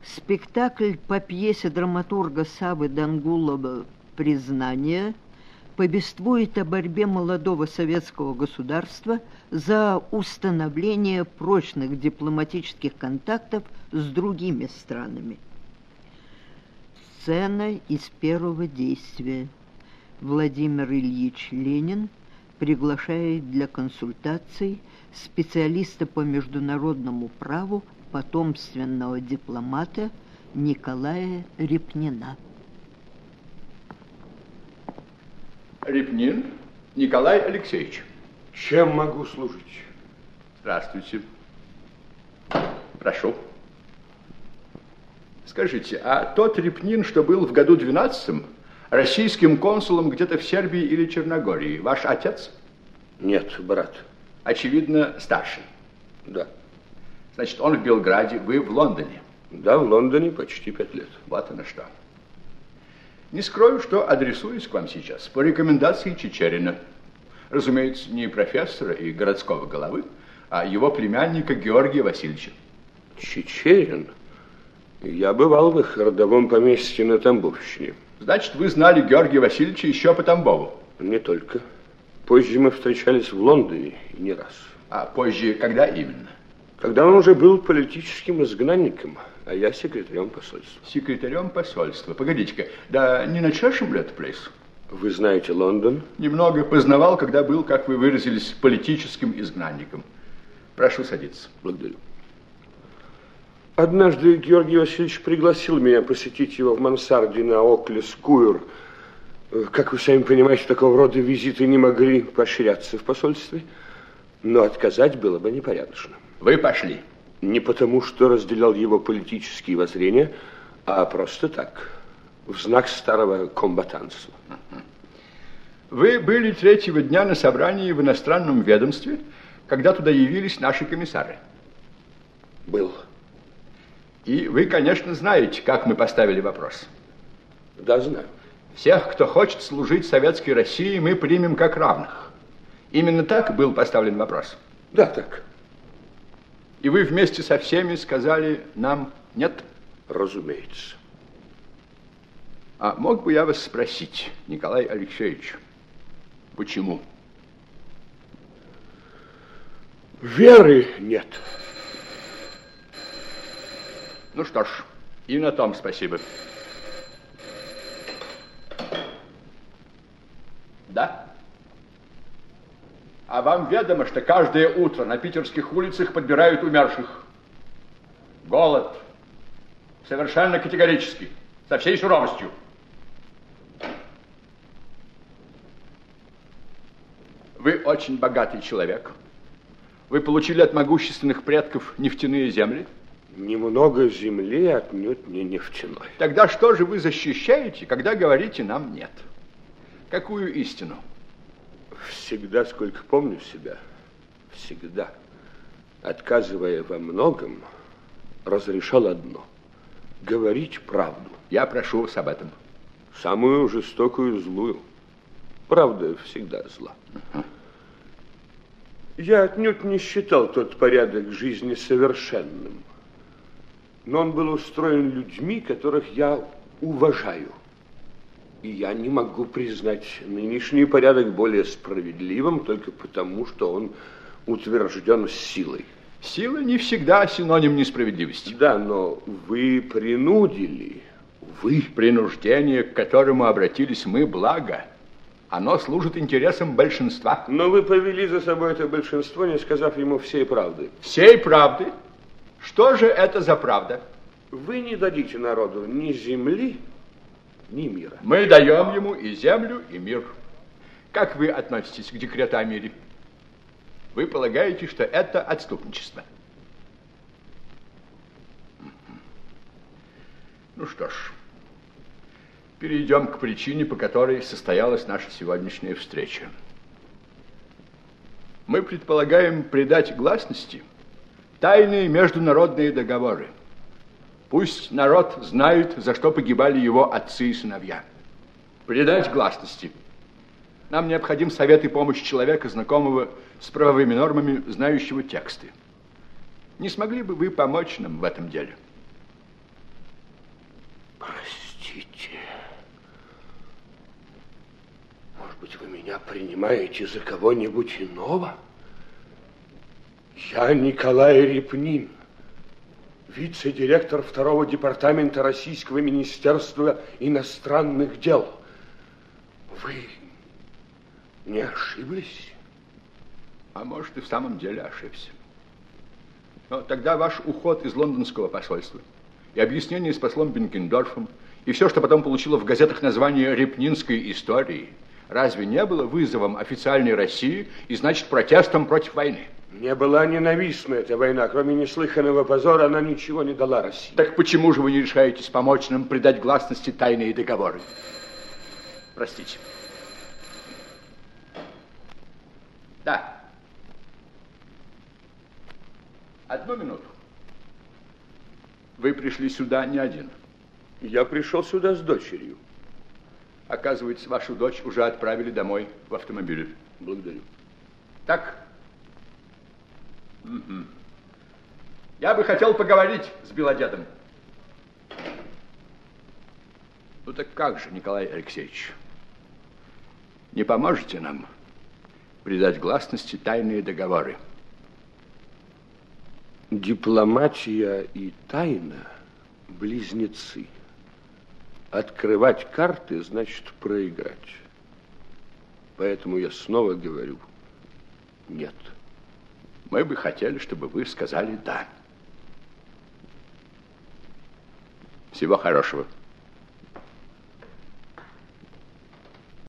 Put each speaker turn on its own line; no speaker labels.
Спектакль по пьесе драматурга Савы Дангулова «Признание» повествует о борьбе молодого советского государства за установление прочных дипломатических контактов с другими странами. Сцена из первого действия. Владимир Ильич Ленин приглашает для консультаций специалиста по международному праву, потомственного дипломата Николая Репнина.
Репнин Николай Алексеевич.
Чем могу служить?
Здравствуйте. Прошу. Скажите, а тот Репнин, что был в году 12-м российским консулом где-то в Сербии или Черногории, ваш отец?
Нет, брат.
Очевидно, старший.
Да.
Значит, он в Белграде, вы в Лондоне.
Да, в Лондоне почти 5 лет.
Вот оно что. Не скрою, что адресуюсь к вам сейчас по рекомендации Чичерина. Разумеется, не профессора и городского головы, а его племянника Георгия Васильевича.
Чичерин? Я бывал в их родовом поместье на Тамбовщине.
Значит, вы знали Георгия Васильевича еще по Тамбову?
Не только. Позже мы встречались в Лондоне и не раз.
А позже когда именно?
Когда он уже был политическим изгнанником, а я секретарем посольства.
Секретарем посольства. Погодите-ка, да не начавшим ли это плейс?
Вы знаете Лондон?
Немного познавал, когда был, как вы выразились, политическим изгнанником. Прошу садиться.
Благодарю. Однажды Георгий Васильевич пригласил меня посетить его в мансарде на Окле-Скуэр. Как вы сами понимаете, такого рода визиты не могли поощряться в посольстве, но отказать было бы непорядочно.
Вы пошли?
Не потому, что разделял его политические воззрения, а просто так, в знак старого комбатанства.
Вы были 3-го дня на собрании в иностранном ведомстве, когда туда явились наши комиссары?
Был.
И вы, конечно, знаете, как мы поставили вопрос.
Да, знаю.
Всех, кто хочет служить советской России, мы примем как равных. Именно так был поставлен вопрос?
Да, так.
И вы вместе со всеми сказали нам нет?
Разумеется.
А мог бы я вас спросить, Николай Алексеевич, почему?
Веры нет.
Ну что ж, и на том спасибо. Да? А вам ведомо, что каждое утро на питерских улицах подбирают умерших? Голод. Совершенно категорически. Со всей суровостью. Вы очень богатый человек. Вы получили от могущественных предков нефтяные земли.
Немного земли, отнюдь не нефтяной.
Тогда что же вы защищаете, когда говорите нам нет? Какую истину?
Всегда, сколько помню себя, всегда, отказывая во многом, разрешал одно – говорить правду.
Я прошу вас об этом.
Самую жестокую, злую. Правда всегда зла. Я отнюдь не считал тот порядок жизни совершенным, но он был устроен людьми, которых я уважаю. И я не могу признать нынешний порядок более справедливым только потому, что он утвержден силой.
Сила не всегда синоним несправедливости.
Да, но вы принудили. Вы.
Принуждение, к которому обратились мы, благо. Оно служит интересам большинства.
Но вы повели за собой это большинство, не сказав ему всей правды.
Всей правды? Что же это за правда?
Вы не дадите народу ни земли, ни мира.
Мы даем ему и землю, и мир. Как вы относитесь к декрету о мире? Вы полагаете, что это отступничество? Ну что ж, перейдем к причине, по которой состоялась наша сегодняшняя встреча. Мы предполагаем придать гласности тайные международные договоры. Пусть народ знает, за что погибали его отцы и сыновья. Придать гласности. Нам необходим совет и помощь человека, знакомого с правовыми нормами, знающего тексты. Не смогли бы вы помочь нам в этом деле?
меня принимаете за кого-нибудь иного? Я Николай Репнин, вице-директор 2-го департамента Российского министерства иностранных дел. Вы не ошиблись?
А может, и в самом деле ошибся. Но тогда ваш уход из лондонского посольства и объяснение с послом Бенкендорфом, и все, что потом получило в газетах название «Репнинской истории», разве не было вызовом официальной России и, значит, протестом против войны?
Мне была ненавистна эта война. Кроме неслыханного позора, она ничего не дала России.
Так почему же вы не решаетесь помочь нам придать гласности тайные договоры? Простите. Да. Одну минуту. Вы пришли сюда не один.
Я пришел сюда с дочерью.
Оказывается, вашу дочь уже отправили домой в автомобиле.
Благодарю.
Так? Угу. Я бы хотел поговорить с Белодедом. Ну так как же, Николай Алексеевич? Не поможете нам придать гласности тайные договоры?
Дипломатия и тайна – близнецы. Открывать карты значит проиграть. Поэтому я снова говорю – нет.
Мы бы хотели, чтобы вы сказали «да». Всего хорошего.